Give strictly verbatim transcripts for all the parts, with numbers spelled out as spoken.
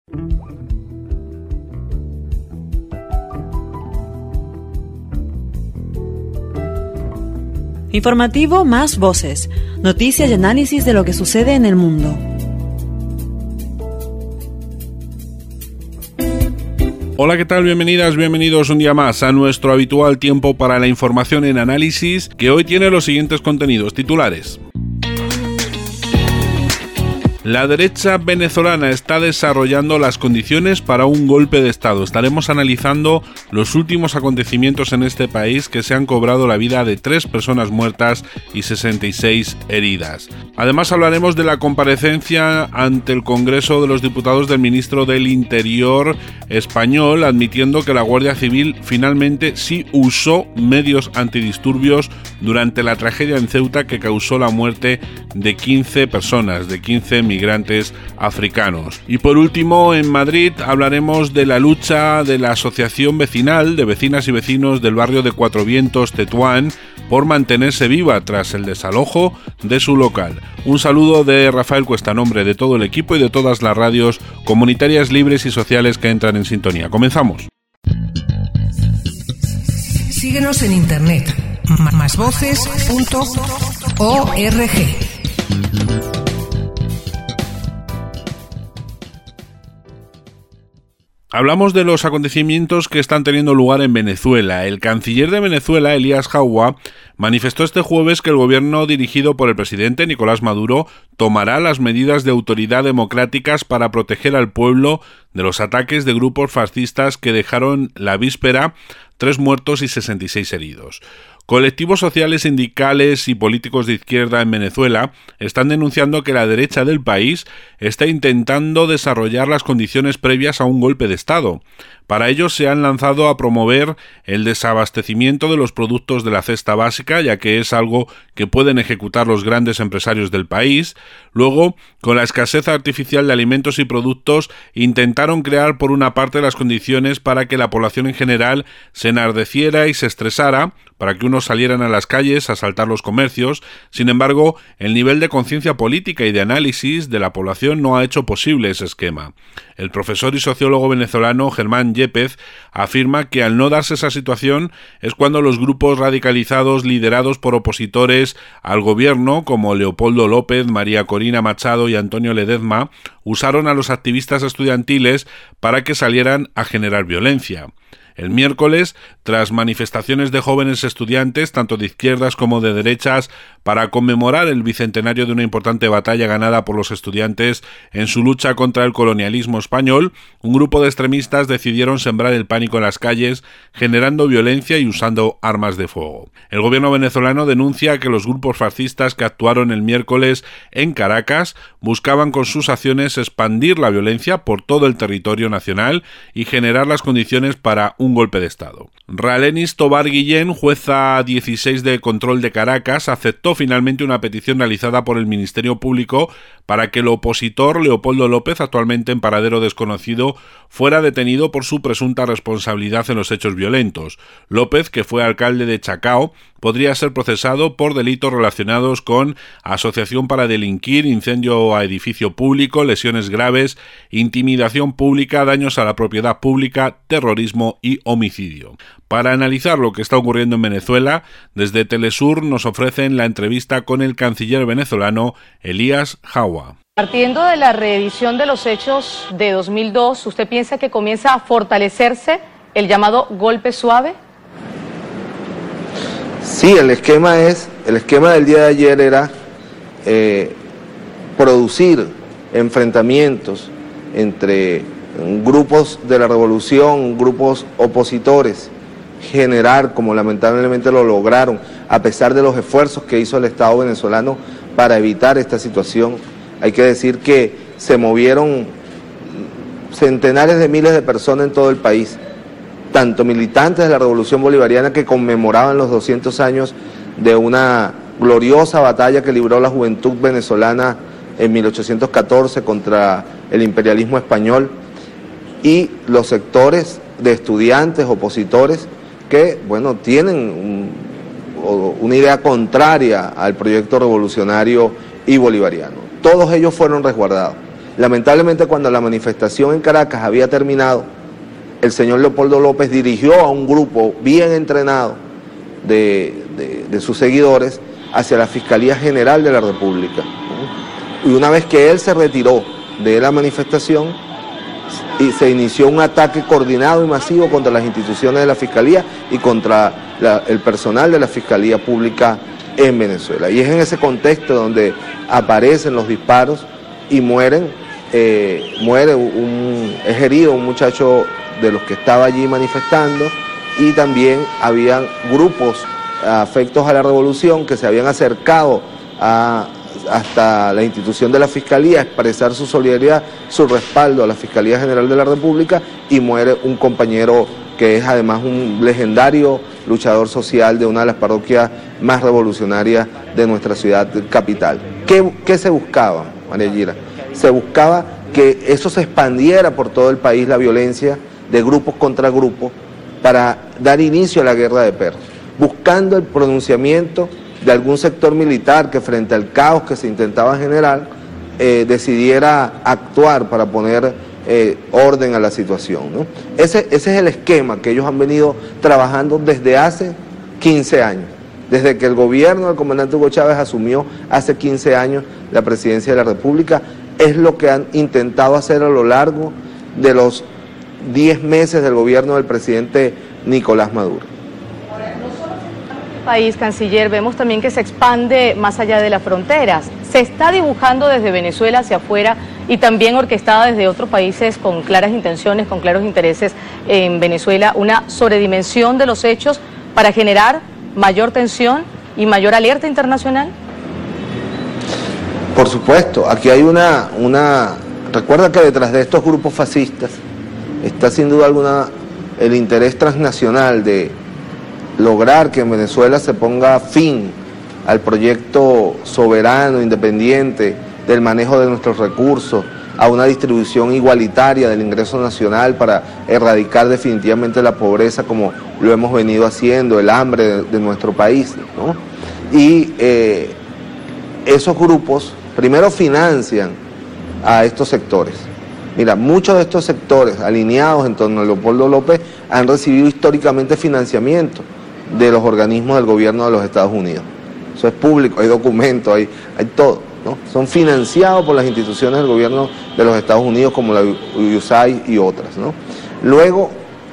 Informativo Más Voces. Noticias y análisis de lo que sucede en el mundo. Hola, ¿qué tal? Bienvenidas, bienvenidos un día más a nuestro habitual tiempo para la información en análisis, que hoy tiene los siguientes contenidos titulares. La derecha venezolana está desarrollando las condiciones para un golpe de Estado. Estaremos analizando los últimos acontecimientos en este país que se han cobrado la vida de tres personas muertas y sesenta y seis heridas. Además hablaremos de la comparecencia ante el Congreso de los Diputados del ministro del Interior español, admitiendo que la Guardia Civil finalmente sí usó medios antidisturbios durante la tragedia en Ceuta que causó la muerte de quince personas, de quince migrantes africanos. Y por último, en Madrid hablaremos de la lucha de la Asociación Vecinal de Vecinas y Vecinos del barrio de Cuatro Vientos, Tetuán, por mantenerse viva tras el desalojo de su local. Un saludo de Rafael Cuesta, nombre de todo el equipo y de todas las radios comunitarias libres y sociales que entran en sintonía. Comenzamos. Síguenos en internet, más voces punto org. Hablamos de los acontecimientos que están teniendo lugar en Venezuela. El canciller de Venezuela, Elías Jauá, manifestó este jueves que el gobierno dirigido por el presidente Nicolás Maduro tomará las medidas de autoridad democráticas para proteger al pueblo de los ataques de grupos fascistas que dejaron la víspera tres muertos y sesenta y seis heridos. Colectivos sociales, sindicales y políticos de izquierda en Venezuela están denunciando que la derecha del país está intentando desarrollar las condiciones previas a un golpe de Estado. Para ello se han lanzado a promover el desabastecimiento de los productos de la cesta básica, ya que es algo que pueden ejecutar los grandes empresarios del país. Luego, con la escasez artificial de alimentos y productos, intentaron crear por una parte las condiciones para que la población en general se enardeciera y se estresara, para que unos salieran a las calles a asaltar los comercios. Sin embargo, el nivel de conciencia política y de análisis de la población no ha hecho posible ese esquema. El profesor y sociólogo venezolano Germán Yepes afirma que al no darse esa situación es cuando los grupos radicalizados liderados por opositores al gobierno como Leopoldo López, María Corina Machado y Antonio Ledezma usaron a los activistas estudiantiles para que salieran a generar violencia. El miércoles, tras manifestaciones de jóvenes estudiantes, tanto de izquierdas como de derechas, para conmemorar el bicentenario de una importante batalla ganada por los estudiantes en su lucha contra el colonialismo español, un grupo de extremistas decidieron sembrar el pánico en las calles, generando violencia y usando armas de fuego. El gobierno venezolano denuncia que los grupos fascistas que actuaron el miércoles en Caracas buscaban con sus acciones expandir la violencia por todo el territorio nacional y generar las condiciones para un golpe de Estado. Ralenis Tobar Guillén, jueza dieciséis de control de Caracas, aceptó finalmente una petición realizada por el Ministerio Público para que el opositor Leopoldo López, actualmente en paradero desconocido, fuera detenido por su presunta responsabilidad en los hechos violentos. López, que fue alcalde de Chacao, podría ser procesado por delitos relacionados con asociación para delinquir, incendio a edificio público, lesiones graves, intimidación pública, daños a la propiedad pública, terrorismo y homicidio. Para analizar lo que está ocurriendo en Venezuela, desde Telesur nos ofrecen la entrevista con el canciller venezolano Elías Jauá. Partiendo de la reedición de los hechos de dos mil dos, ¿usted piensa que comienza a fortalecerse el llamado golpe suave? Sí, el esquema es, el esquema del día de ayer era eh, producir enfrentamientos entre grupos de la revolución, grupos opositores, generar, como lamentablemente lo lograron, a pesar de los esfuerzos que hizo el Estado venezolano para evitar esta situación. Hay que decir que se movieron centenares de miles de personas en todo el país, tanto militantes de la Revolución Bolivariana que conmemoraban los doscientos años de una gloriosa batalla que libró la juventud venezolana en mil ochocientos catorce contra el imperialismo español, y los sectores de estudiantes, opositores, que, bueno, tienen un, una idea contraria al proyecto revolucionario y bolivariano. Todos ellos fueron resguardados. Lamentablemente, cuando la manifestación en Caracas había terminado, el señor Leopoldo López dirigió a un grupo bien entrenado de, de, de sus seguidores hacia la Fiscalía General de la República. Y una vez que él se retiró de la manifestación, y se inició un ataque coordinado y masivo contra las instituciones de la Fiscalía y contra la, el personal de la Fiscalía Pública en Venezuela. Y es en ese contexto donde aparecen los disparos y mueren, eh, muere un, es herido un muchacho de los que estaba allí manifestando, y también habían grupos afectos a la revolución que se habían acercado a hasta la institución de la Fiscalía a expresar su solidaridad, su respaldo a la Fiscalía General de la República, y muere un compañero que es además un legendario luchador social de una de las parroquias más revolucionarias de nuestra ciudad capital. ¿Qué, qué se buscaba, María Gira? Se buscaba que eso se expandiera por todo el país, la violencia de grupos contra grupos, para dar inicio a la guerra de perros, buscando el pronunciamiento de algún sector militar que, frente al caos que se intentaba generar, eh, decidiera actuar para poner eh, orden a la situación, ¿no? Ese, ese es el esquema que ellos han venido trabajando desde hace quince años, desde que el gobierno del comandante Hugo Chávez asumió hace quince años la presidencia de la República. Es lo que han intentado hacer a lo largo de los diez meses del gobierno del presidente Nicolás Maduro. País, canciller, vemos también que se expande más allá de las fronteras. Se está dibujando desde Venezuela hacia afuera y también orquestada desde otros países con claras intenciones, con claros intereses en Venezuela, una sobredimensión de los hechos para generar mayor tensión y mayor alerta internacional. Por supuesto, aquí hay una, una... Recuerda que detrás de estos grupos fascistas está sin duda alguna el interés transnacional de lograr que en Venezuela se ponga fin al proyecto soberano, independiente, del manejo de nuestros recursos, a una distribución igualitaria del ingreso nacional para erradicar definitivamente la pobreza como lo hemos venido haciendo, el hambre de, de nuestro país, ¿no? Y eh, esos grupos primero financian a estos sectores. Mira, muchos de estos sectores alineados en torno a Leopoldo López han recibido históricamente financiamiento de los organismos del gobierno de los Estados Unidos. Eso es público, hay documentos, hay, hay todo, ¿no? Son financiados por las instituciones del gobierno de los Estados Unidos, como la U S A I D y otras, ¿no? Luego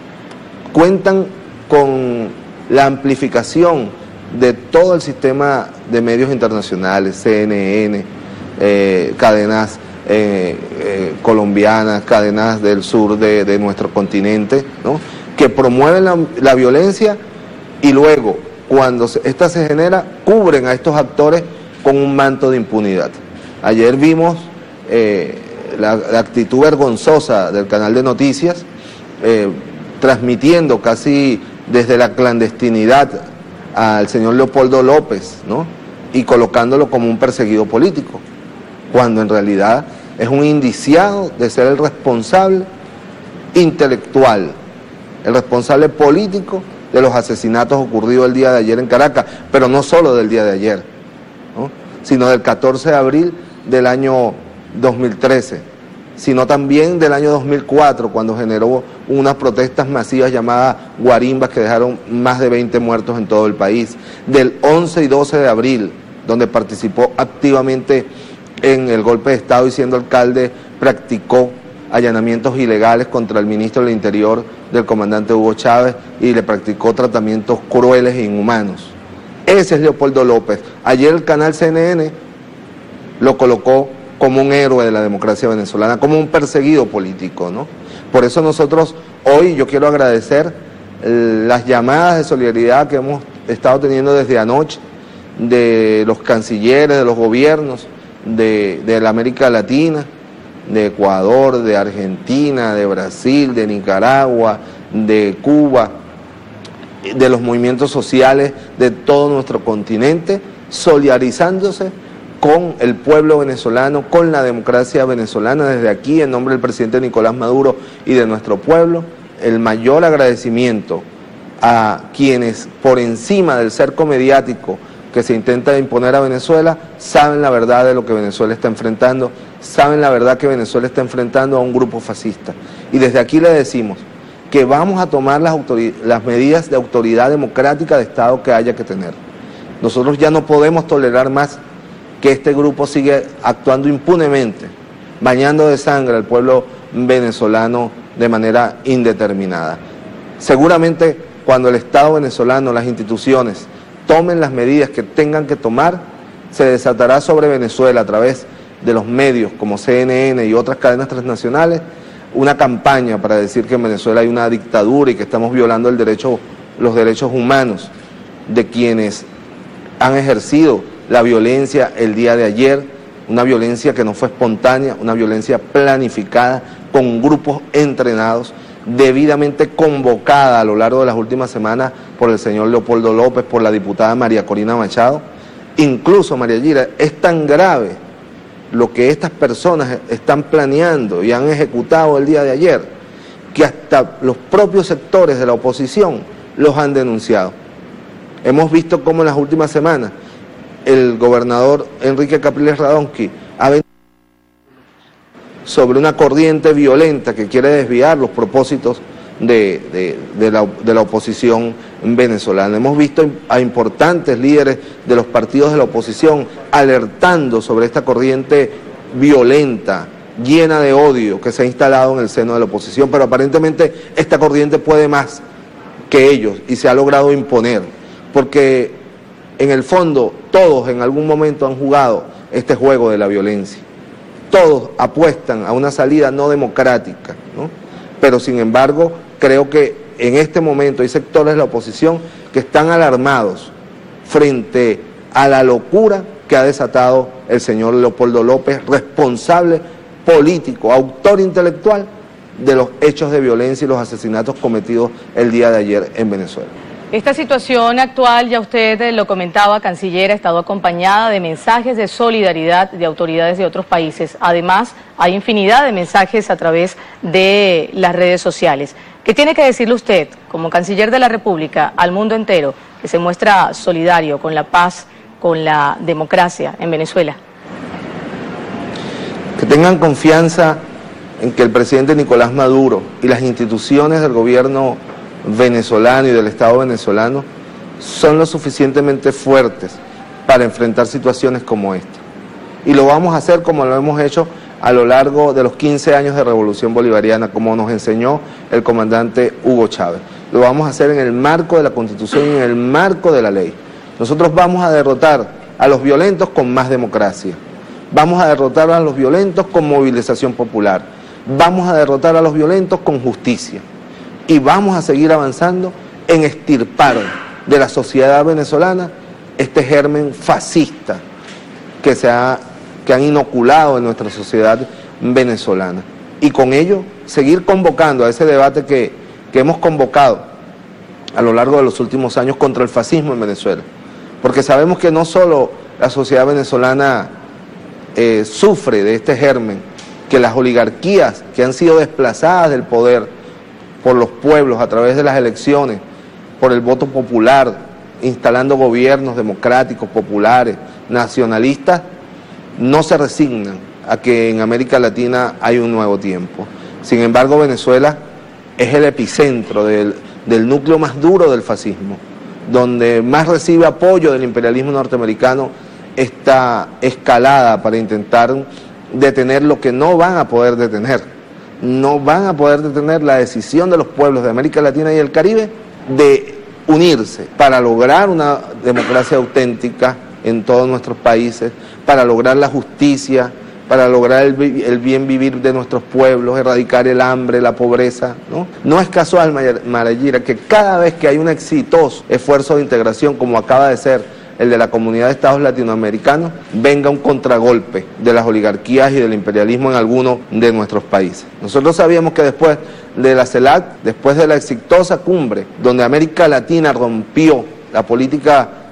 cuentan con la amplificación de todo el sistema de medios internacionales, C N N, eh, cadenas eh, eh, colombianas, cadenas del sur de, de nuestro continente, ¿no? Que promueven la, la violencia, y luego, cuando esta se genera, cubren a estos actores con un manto de impunidad. Ayer vimos eh, la, la actitud vergonzosa del canal de noticias, eh, transmitiendo casi desde la clandestinidad al señor Leopoldo López, ¿no? Y colocándolo como un perseguido político, cuando en realidad es un indiciado de ser el responsable intelectual, el responsable político de los asesinatos ocurridos el día de ayer en Caracas, pero no solo del día de ayer, ¿no? Sino del catorce de abril del año dos mil trece, sino también del año dos mil cuatro, cuando generó unas protestas masivas llamadas guarimbas que dejaron más de veinte muertos en todo el país, del once y doce de abril, donde participó activamente en el golpe de Estado y, siendo alcalde, practicó allanamientos ilegales contra el ministro del Interior del comandante Hugo Chávez y le practicó tratamientos crueles e inhumanos. Ese es Leopoldo López. Ayer el canal C N N lo colocó como un héroe de la democracia venezolana, como un perseguido político, ¿no? Por eso nosotros hoy, yo quiero agradecer las llamadas de solidaridad que hemos estado teniendo desde anoche de los cancilleres, de los gobiernos de, de la América Latina, de Ecuador, de Argentina, de Brasil, de Nicaragua, de Cuba, de los movimientos sociales de todo nuestro continente, solidarizándose con el pueblo venezolano, con la democracia venezolana. Desde aquí, en nombre del presidente Nicolás Maduro y de nuestro pueblo, el mayor agradecimiento a quienes, por encima del cerco mediático que se intenta imponer a Venezuela, saben la verdad de lo que Venezuela está enfrentando, saben la verdad que Venezuela está enfrentando a un grupo fascista. Y desde aquí le decimos que vamos a tomar las, las medidas de autoridad democrática de Estado que haya que tener. Nosotros ya no podemos tolerar más que este grupo siga actuando impunemente, bañando de sangre al pueblo venezolano de manera indeterminada. Seguramente cuando el Estado venezolano, las instituciones, tomen las medidas que tengan que tomar, se desatará sobre Venezuela a través de los medios como C N N y otras cadenas transnacionales una campaña para decir que en Venezuela hay una dictadura y que estamos violando el derecho, los derechos humanos de quienes han ejercido la violencia el día de ayer, una violencia que no fue espontánea, una violencia planificada con grupos entrenados, debidamente convocada a lo largo de las últimas semanas por el señor Leopoldo López, por la diputada María Corina Machado. Incluso, María Gira, es tan grave lo que estas personas están planeando y han ejecutado el día de ayer, que hasta los propios sectores de la oposición los han denunciado. Hemos visto cómo en las últimas semanas el gobernador Enrique Capriles Radonsky ha venido sobre una corriente violenta que quiere desviar los propósitos de, de, de, la, de la oposición venezolana. Hemos visto a importantes líderes de los partidos de la oposición alertando sobre esta corriente violenta, llena de odio que se ha instalado en el seno de la oposición, pero aparentemente esta corriente puede más que ellos y se ha logrado imponer, porque en el fondo todos en algún momento han jugado este juego de la violencia. Todos apuestan a una salida no democrática, ¿no? Pero sin embargo, creo que en este momento hay sectores de la oposición que están alarmados frente a la locura que ha desatado el señor Leopoldo López, responsable político, autor intelectual de los hechos de violencia y los asesinatos cometidos el día de ayer en Venezuela. Esta situación actual, ya usted lo comentaba, canciller, ha estado acompañada de mensajes de solidaridad de autoridades de otros países. Además, hay infinidad de mensajes a través de las redes sociales. ¿Qué tiene que decirle usted, como canciller de la República, al mundo entero, que se muestra solidario con la paz, con la democracia en Venezuela? Que tengan confianza en que el presidente Nicolás Maduro y las instituciones del gobierno venezolano y del Estado venezolano son lo suficientemente fuertes para enfrentar situaciones como esta. Y lo vamos a hacer como lo hemos hecho a lo largo de los quince años de Revolución Bolivariana, como nos enseñó el comandante Hugo Chávez. Lo vamos a hacer en el marco de la Constitución y en el marco de la ley. Nosotros vamos a derrotar a los violentos con más democracia. Vamos a derrotar a los violentos con movilización popular. Vamos a derrotar a los violentos con justicia. Y vamos a seguir avanzando en extirpar de la sociedad venezolana este germen fascista que, se ha, que han inoculado en nuestra sociedad venezolana. Y con ello seguir convocando a ese debate que, que hemos convocado a lo largo de los últimos años contra el fascismo en Venezuela. Porque sabemos que no solo la sociedad venezolana eh, sufre de este germen, que las oligarquías que han sido desplazadas del poder por los pueblos a través de las elecciones, por el voto popular, instalando gobiernos democráticos, populares, nacionalistas, no se resignan a que en América Latina hay un nuevo tiempo. Sin embargo, Venezuela es el epicentro del, del núcleo más duro del fascismo, donde más recibe apoyo del imperialismo norteamericano esta escalada para intentar detener lo que no van a poder detener. No van a poder detener la decisión de los pueblos de América Latina y el Caribe de unirse para lograr una democracia auténtica en todos nuestros países, para lograr la justicia, para lograr el, el bien vivir de nuestros pueblos, erradicar el hambre, la pobreza, ¿no? No es casual, Marayira, que cada vez que hay un exitoso esfuerzo de integración, como acaba de ser el de la Comunidad de Estados Latinoamericanos, venga un contragolpe de las oligarquías y del imperialismo en algunos de nuestros países. Nosotros sabíamos que después de la CELAC, después de la exitosa cumbre, donde América Latina rompió la política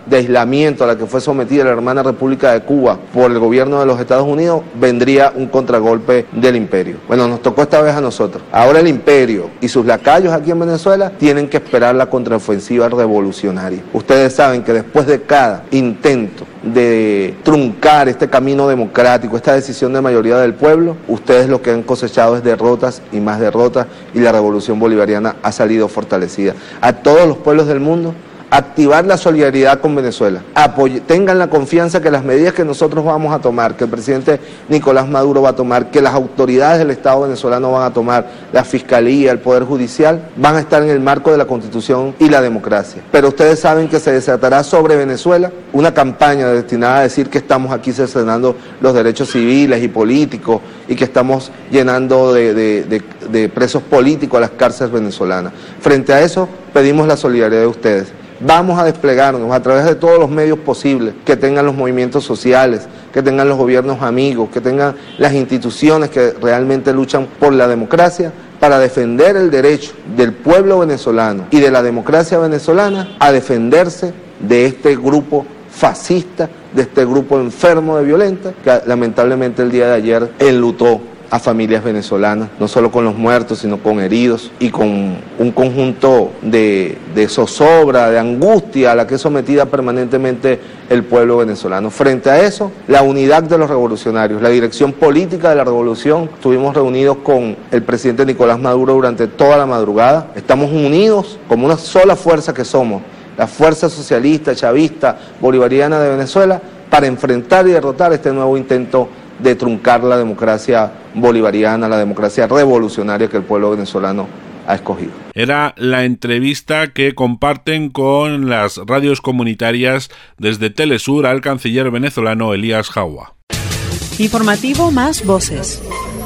de aislamiento a la que fue sometida la hermana República de Cuba por el gobierno de los Estados Unidos, vendría un contragolpe del imperio. Bueno, nos tocó esta vez a nosotros. Ahora el imperio y sus lacayos aquí en Venezuela tienen que esperar la contraofensiva revolucionaria. Ustedes saben que después de cada intento de truncar este camino democrático, esta decisión de mayoría del pueblo, ustedes lo que han cosechado es derrotas y más derrotas, y la revolución bolivariana ha salido fortalecida. A todos los pueblos del mundo, activar la solidaridad con Venezuela, Apoye, tengan la confianza que las medidas que nosotros vamos a tomar, que el presidente Nicolás Maduro va a tomar, que las autoridades del Estado venezolano van a tomar, la Fiscalía, el Poder Judicial, van a estar en el marco de la Constitución y la democracia. Pero ustedes saben que se desatará sobre Venezuela una campaña destinada a decir que estamos aquí cercenando los derechos civiles y políticos y que estamos llenando de, de, de, de presos políticos a las cárceles venezolanas. Frente a eso, pedimos la solidaridad de ustedes. Vamos a desplegarnos a través de todos los medios posibles que tengan los movimientos sociales, que tengan los gobiernos amigos, que tengan las instituciones que realmente luchan por la democracia, para defender el derecho del pueblo venezolano y de la democracia venezolana a defenderse de este grupo fascista, de este grupo enfermo de violenta, que lamentablemente el día de ayer enlutó a familias venezolanas, no solo con los muertos, sino con heridos y con un conjunto de, de zozobra, de angustia a la que es sometida permanentemente el pueblo venezolano. Frente a eso, la unidad de los revolucionarios, la dirección política de la revolución, estuvimos reunidos con el presidente Nicolás Maduro durante toda la madrugada, estamos unidos como una sola fuerza que somos, la fuerza socialista, chavista, bolivariana de Venezuela, para enfrentar y derrotar este nuevo intento de truncar la democracia bolivariana, la democracia revolucionaria que el pueblo venezolano ha escogido. Era la entrevista que comparten con las radios comunitarias desde Telesur al canciller venezolano Elías Jagua. Informativo Más Voces.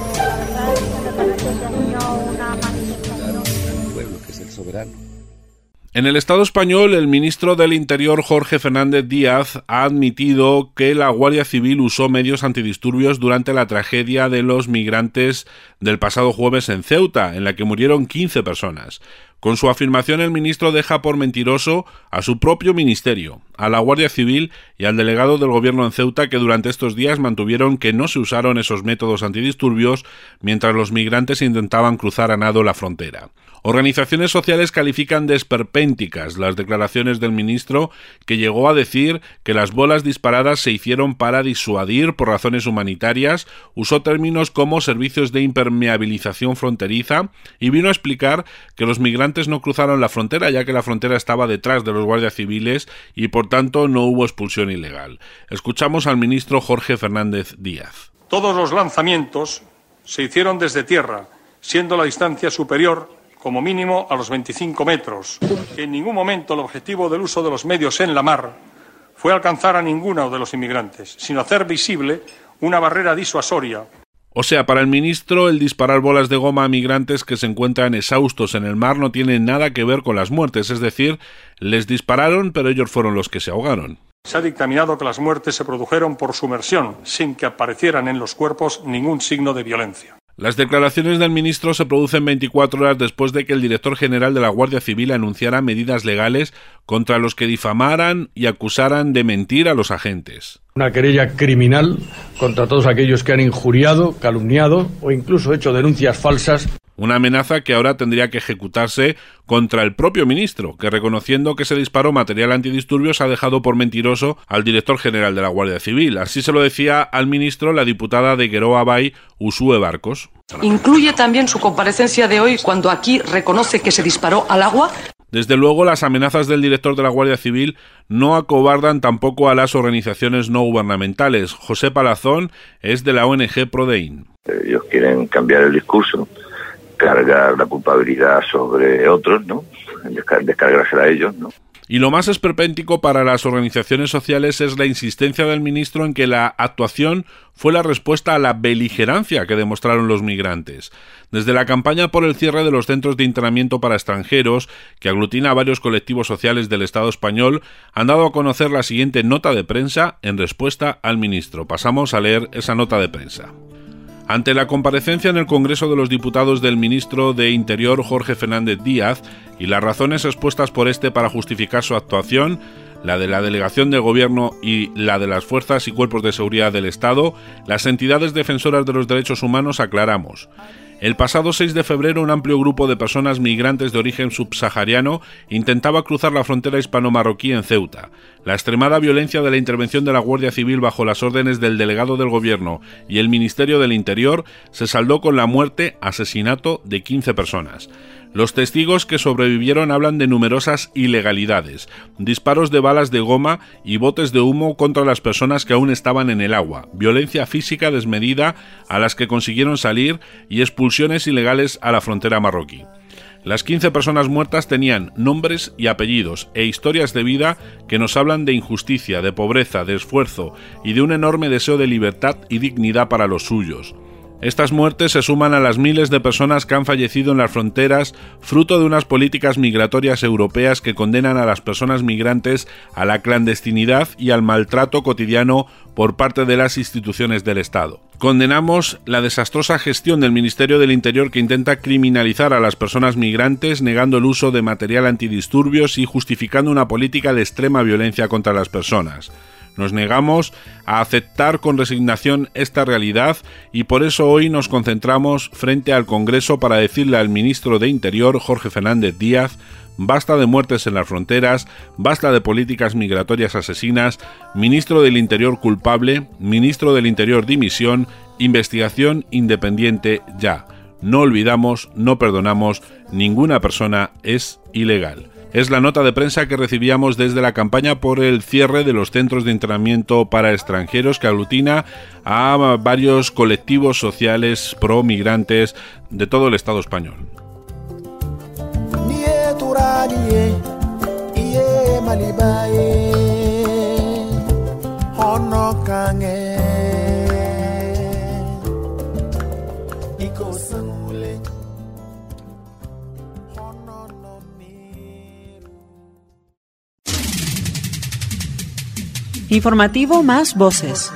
En el Estado español, el ministro del Interior, Jorge Fernández Díaz, ha admitido que la Guardia Civil usó medios antidisturbios durante la tragedia de los migrantes del pasado jueves en Ceuta, en la que murieron quince personas. Con su afirmación, el ministro deja por mentiroso a su propio ministerio, a la Guardia Civil y al delegado del gobierno en Ceuta, que durante estos días mantuvieron que no se usaron esos métodos antidisturbios mientras los migrantes intentaban cruzar a nado la frontera. Organizaciones sociales califican de esperpénticas las declaraciones del ministro, que llegó a decir que las bolas disparadas se hicieron para disuadir por razones humanitarias, usó términos como servicios de impermeabilización fronteriza y vino a explicar que los migrantes no cruzaron la frontera, ya que la frontera estaba detrás de los guardias civiles y por tanto no hubo expulsión ilegal. Escuchamos al ministro Jorge Fernández Díaz. Todos los lanzamientos se hicieron desde tierra, siendo la distancia superior como mínimo a los veinticinco metros. En ningún momento el objetivo del uso de los medios en la mar fue alcanzar a ninguno de los inmigrantes, sino hacer visible una barrera disuasoria. O sea, para el ministro, el disparar bolas de goma a migrantes que se encuentran exhaustos en el mar no tiene nada que ver con las muertes, es decir, les dispararon, pero ellos fueron los que se ahogaron. Se ha dictaminado que las muertes se produjeron por sumersión, sin que aparecieran en los cuerpos ningún signo de violencia. Las declaraciones del ministro se producen veinticuatro horas después de que el director general de la Guardia Civil anunciara medidas legales contra los que difamaran y acusaran de mentir a los agentes. Una querella criminal contra todos aquellos que han injuriado, calumniado o incluso hecho denuncias falsas. Una amenaza que ahora tendría que ejecutarse contra el propio ministro, que reconociendo que se disparó material antidisturbios ha dejado por mentiroso al director general de la Guardia Civil. Así se lo decía al ministro la diputada de Gueroa Bay, Usue Barcos. Incluye también su comparecencia de hoy cuando aquí reconoce que se disparó al agua. Desde luego, las amenazas del director de la Guardia Civil no acobardan tampoco a las organizaciones no gubernamentales. José Palazón es de la O N G Prodein. Ellos quieren cambiar el discurso, cargar la culpabilidad sobre otros, ¿no? Descargársela a ellos, ¿no? Y lo más esperpéntico para las organizaciones sociales es la insistencia del ministro en que la actuación fue la respuesta a la beligerancia que demostraron los migrantes. Desde la campaña por el cierre de los centros de internamiento para extranjeros, que aglutina a varios colectivos sociales del Estado español, han dado a conocer la siguiente nota de prensa en respuesta al ministro. Pasamos a leer esa nota de prensa. Ante la comparecencia en el Congreso de los Diputados del ministro de Interior Jorge Fernández Díaz y las razones expuestas por este para justificar su actuación, la de la delegación del Gobierno y la de las fuerzas y cuerpos de seguridad del Estado, las entidades defensoras de los derechos humanos aclaramos. El pasado seis de febrero, un amplio grupo de personas migrantes de origen subsahariano intentaba cruzar la frontera hispano-marroquí en Ceuta. La extremada violencia de la intervención de la Guardia Civil bajo las órdenes del delegado del Gobierno y el Ministerio del Interior se saldó con la muerte, asesinato de quince personas. Los testigos que sobrevivieron hablan de numerosas ilegalidades, disparos de balas de goma y botes de humo contra las personas que aún estaban en el agua, violencia física desmedida a las que consiguieron salir y expulsiones ilegales a la frontera marroquí. Las quince personas muertas tenían nombres y apellidos e historias de vida que nos hablan de injusticia, de pobreza, de esfuerzo y de un enorme deseo de libertad y dignidad para los suyos. Estas muertes se suman a las miles de personas que han fallecido en las fronteras, fruto de unas políticas migratorias europeas que condenan a las personas migrantes a la clandestinidad y al maltrato cotidiano por parte de las instituciones del Estado. Condenamos la desastrosa gestión del Ministerio del Interior que intenta criminalizar a las personas migrantes, negando el uso de material antidisturbios y justificando una política de extrema violencia contra las personas. Nos negamos a aceptar con resignación esta realidad y por eso hoy nos concentramos frente al Congreso para decirle al ministro de Interior, Jorge Fernández Díaz, basta de muertes en las fronteras, basta de políticas migratorias asesinas, ministro del Interior culpable, ministro del Interior dimisión, investigación independiente ya. No olvidamos, no perdonamos, ninguna persona es ilegal. Es la nota de prensa que recibíamos desde la campaña por el cierre de los centros de internamiento para extranjeros que aglutina a varios colectivos sociales pro-migrantes de todo el Estado español. Informativo Más Voces.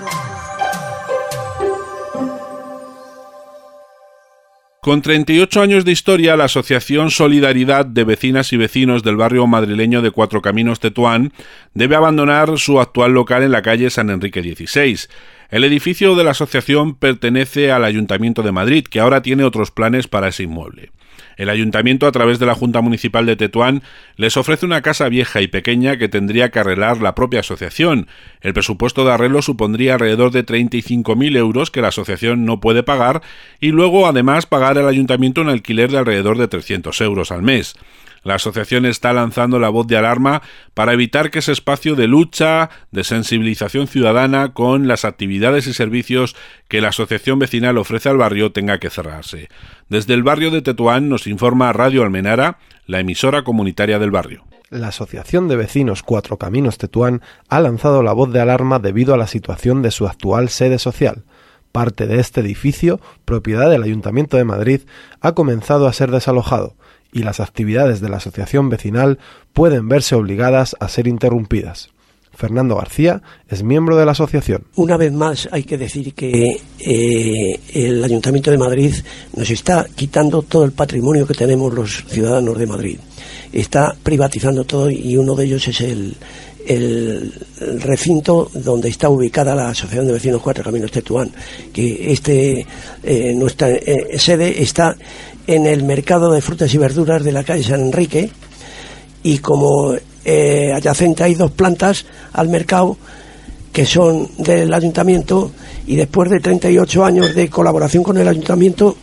Con treinta y ocho años de historia, la Asociación Solidaridad de Vecinas y Vecinos del barrio madrileño de Cuatro Caminos Tetuán debe abandonar su actual local en la calle San Enrique dieciséis. El edificio de la asociación pertenece al Ayuntamiento de Madrid, que ahora tiene otros planes para ese inmueble. El Ayuntamiento, a través de la Junta Municipal de Tetuán, les ofrece una casa vieja y pequeña que tendría que arreglar la propia asociación. El presupuesto de arreglo supondría alrededor de treinta y cinco mil euros que la asociación no puede pagar y luego, además, pagar al Ayuntamiento un alquiler de alrededor de trescientos euros al mes. La asociación está lanzando la voz de alarma para evitar que ese espacio de lucha, de sensibilización ciudadana con las actividades y servicios que la asociación vecinal ofrece al barrio tenga que cerrarse. Desde el barrio de Tetuán nos informa Radio Almenara, la emisora comunitaria del barrio. La Asociación de Vecinos Cuatro Caminos Tetuán ha lanzado la voz de alarma debido a la situación de su actual sede social. Parte de este edificio, propiedad del Ayuntamiento de Madrid, ha comenzado a ser desalojado y las actividades de la asociación vecinal pueden verse obligadas a ser interrumpidas. Fernando García es miembro de la asociación. Una vez más hay que decir que eh, el Ayuntamiento de Madrid nos está quitando todo el patrimonio que tenemos los ciudadanos de Madrid. Está privatizando todo y uno de ellos es el, el, el recinto donde está ubicada la Asociación de Vecinos Cuatro Caminos Tetuán, que este eh, nuestra eh, sede está en el mercado de frutas y verduras de la calle San Enrique y como eh, adyacente hay dos plantas al mercado que son del ayuntamiento y después de treinta y ocho años de colaboración con el ayuntamiento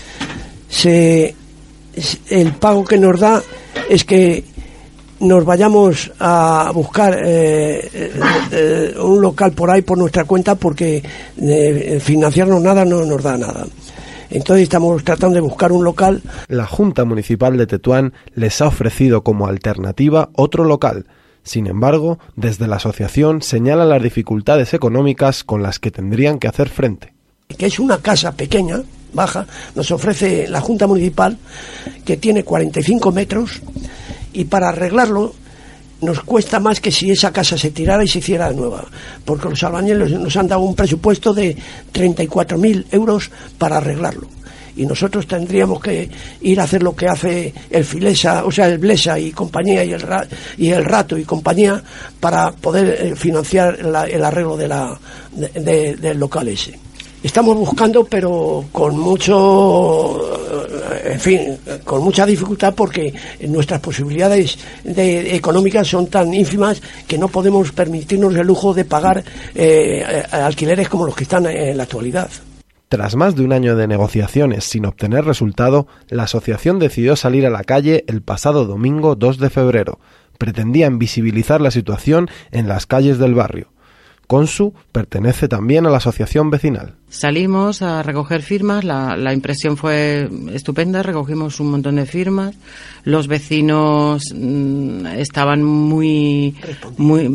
se, el pago que nos da es que nos vayamos a buscar eh, eh, un local por ahí por nuestra cuenta porque eh, financiarnos nada no nos da nada. Entonces estamos tratando de buscar un local. La Junta Municipal de Tetuán les ha ofrecido como alternativa otro local. Sin embargo, desde la asociación señalan las dificultades económicas con las que tendrían que hacer frente. Que es una casa pequeña, baja, nos ofrece la Junta Municipal, que tiene cuarenta y cinco metros, y para arreglarlo nos cuesta más que si esa casa se tirara y se hiciera nueva, porque los albañiles nos han dado un presupuesto de treinta y cuatro mil euros para arreglarlo, y nosotros tendríamos que ir a hacer lo que hace el Filesa, o sea, el Blesa y compañía, y el, Ra, y el Rato y compañía, para poder eh, financiar la, el arreglo de la, de, de, del local ese. Estamos buscando, pero con mucho, en fin, con mucha dificultad, porque nuestras posibilidades de, económicas son tan ínfimas que no podemos permitirnos el lujo de pagar eh, alquileres como los que están en la actualidad. Tras más de un año de negociaciones sin obtener resultado, la asociación decidió salir a la calle el pasado domingo dos de febrero. Pretendían visibilizar la situación en las calles del barrio. Consu pertenece también a la asociación vecinal. Salimos a recoger firmas, la, la impresión fue estupenda, recogimos un montón de firmas, los vecinos mmm, estaban muy, muy,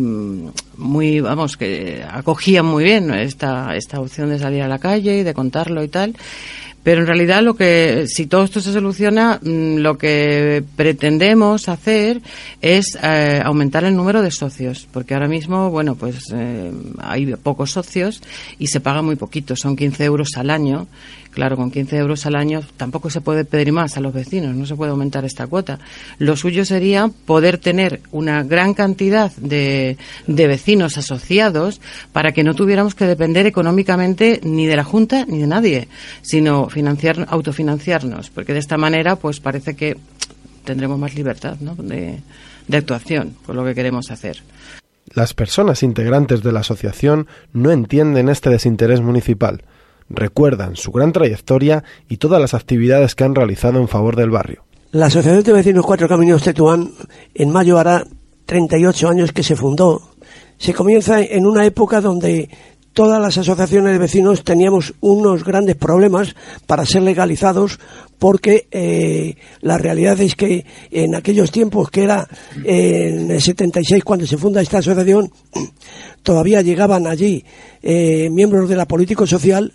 muy, vamos, que acogían muy bien esta, esta opción de salir a la calle y de contarlo y tal. Pero en realidad, lo que, si todo esto se soluciona, lo que pretendemos hacer es eh, aumentar el número de socios, porque ahora mismo, bueno, pues eh, hay pocos socios y se paga muy poquito, son quince euros al año. Claro, con quince euros al año tampoco se puede pedir más a los vecinos, no se puede aumentar esta cuota. Lo suyo sería poder tener una gran cantidad de, de vecinos asociados para que no tuviéramos que depender económicamente ni de la Junta ni de nadie, sino financiar, autofinanciarnos, porque de esta manera pues parece que tendremos más libertad, ¿no?, de, de actuación con lo que queremos hacer. Las personas integrantes de la asociación no entienden este desinterés municipal. Recuerdan su gran trayectoria y todas las actividades que han realizado en favor del barrio. La Asociación de Vecinos Cuatro Caminos Tetuán en mayo hará treinta y ocho años que se fundó. Se comienza en una época donde todas las asociaciones de vecinos teníamos unos grandes problemas para ser legalizados, porque eh, la realidad es que en aquellos tiempos, que era eh, en el setenta y seis cuando se funda esta asociación, todavía llegaban allí eh, miembros de la político-social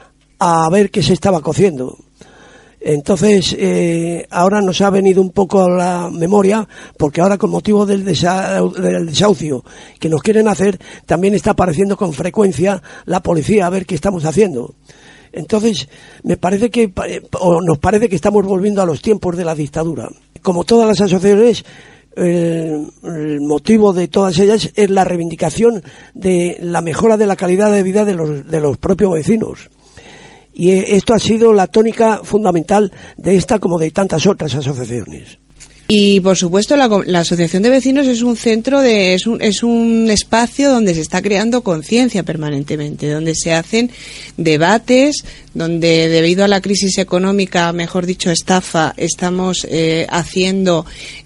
a ver qué se estaba cociendo. Entonces, eh, ahora nos ha venido un poco a la memoria, porque ahora, con motivo del, desa- del desahucio que nos quieren hacer, también está apareciendo con frecuencia la policía a ver qué estamos haciendo. Entonces, me parece que, o nos parece que estamos volviendo a los tiempos de la dictadura. Como todas las asociaciones, el, el motivo de todas ellas es la reivindicación de la mejora de la calidad de vida de los, de los propios vecinos. Y esto ha sido la tónica fundamental de esta, como de tantas otras asociaciones. Y, por supuesto, la, la Asociación de Vecinos es un centro, de es un, es un espacio donde se está creando conciencia permanentemente, donde se hacen debates, donde, debido a la crisis económica, mejor dicho, estafa, estamos eh, haciendo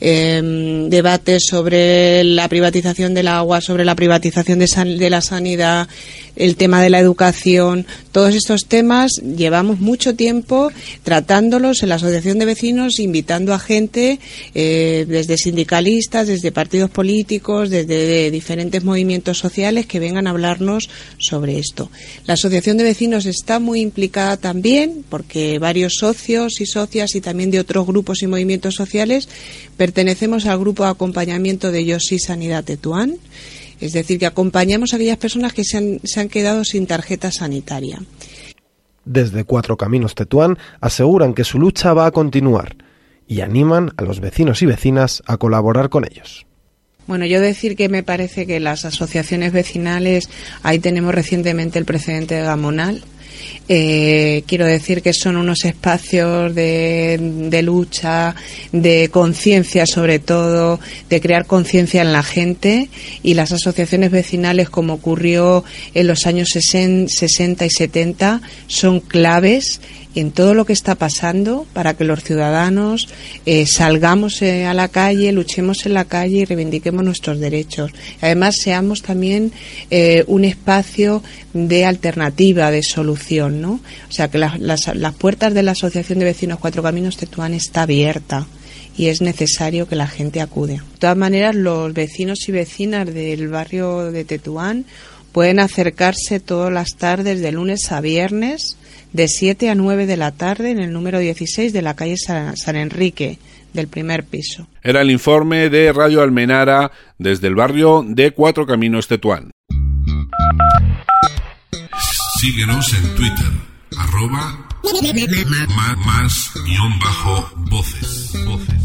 eh, debates sobre la privatización del agua, sobre la privatización de, san, de la sanidad, el tema de la educación. Todos estos temas llevamos mucho tiempo tratándolos en la Asociación de Vecinos, invitando a gente, eh, desde sindicalistas, desde partidos políticos, desde de diferentes movimientos sociales, que vengan a hablarnos sobre esto. La Asociación de Vecinos está muy implicada también, porque varios socios y socias, y también de otros grupos y movimientos sociales, pertenecemos al grupo de acompañamiento de Yo Sí Sanidad Tetuán. Es decir, que acompañamos a aquellas personas que se han, se han quedado sin tarjeta sanitaria. Desde Cuatro Caminos Tetuán aseguran que su lucha va a continuar y animan a los vecinos y vecinas a colaborar con ellos. Bueno, yo decir que me parece que las asociaciones vecinales, ahí tenemos recientemente el precedente de Gamonal. Eh, quiero decir que son unos espacios de, de lucha, de conciencia, sobre todo, de crear conciencia en la gente, y las asociaciones vecinales, como ocurrió en los años sesenta y setenta, son claves en todo lo que está pasando para que los ciudadanos eh, salgamos eh, a la calle, luchemos en la calle y reivindiquemos nuestros derechos. Además, seamos también eh, un espacio de alternativa, de solución, ¿no? O sea, que la, las, las puertas de la Asociación de Vecinos Cuatro Caminos Tetuán está abierta, y es necesario que la gente acude. De todas maneras, los vecinos y vecinas del barrio de Tetuán pueden acercarse todas las tardes de lunes a viernes de siete a nueve de la tarde en el número dieciséis de la calle San, San Enrique, del primer piso. Era el informe de Radio Almenara desde el barrio de Cuatro Caminos, Tetuán. Síguenos en Twitter, arroba más, más guión bajo voces. voces.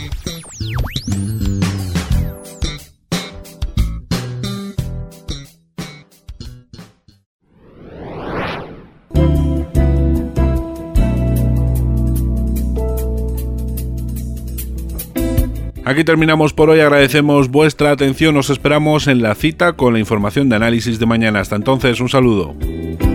Aquí terminamos por hoy, agradecemos vuestra atención, os esperamos en la cita con la información de análisis de mañana. Hasta entonces, un saludo.